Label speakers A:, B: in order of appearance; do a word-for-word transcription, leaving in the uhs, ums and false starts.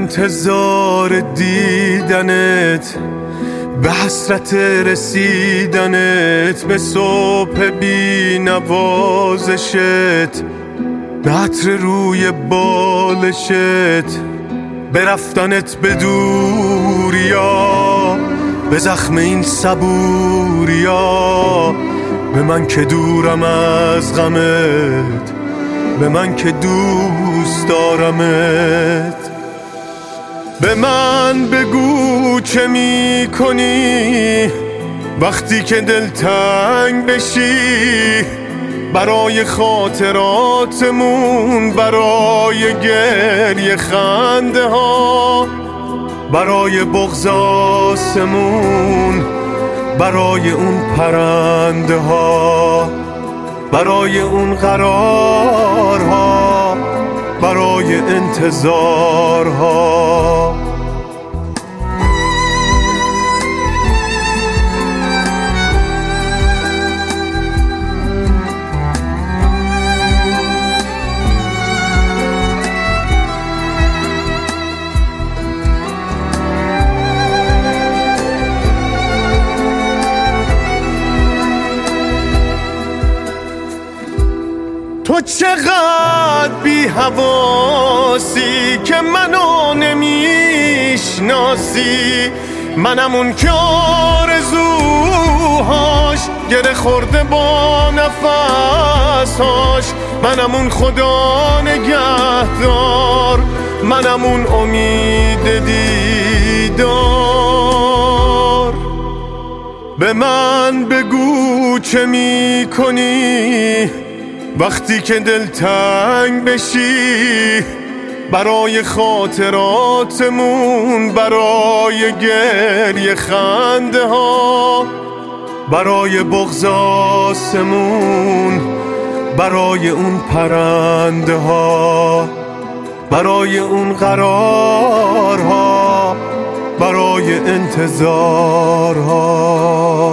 A: انتظار دیدنت، به حسرت رسیدنت، به صبح بی نوازشت، به عطر روی بالشت، به رفتنت به دوریا، به زخم این صبوریا، به من که دورم از غمت، به من که دوست دارمت. به من بگو چه می کنی وقتی که دلتنگ بشی، برای خاطراتمون، برای گریه خنده ها، برای بغض آسمون، برای اون پرنده ها، برای اون قرارها، برای انتظارها. تو چقدر بی حواسی که منو نمیشناسی، منم اون که آرزوهاش گره خورده با نفسهاش، منم اون خدا نگهدار، منم اون امید دیدار. به من بگو چه می کنی وقتی که دلتنگ بشی، برای خاطراتمون، برای گریه خنده ها، برای بغض آسمون، برای اون پرنده ها، برای اون قرارها، برای انتظارها.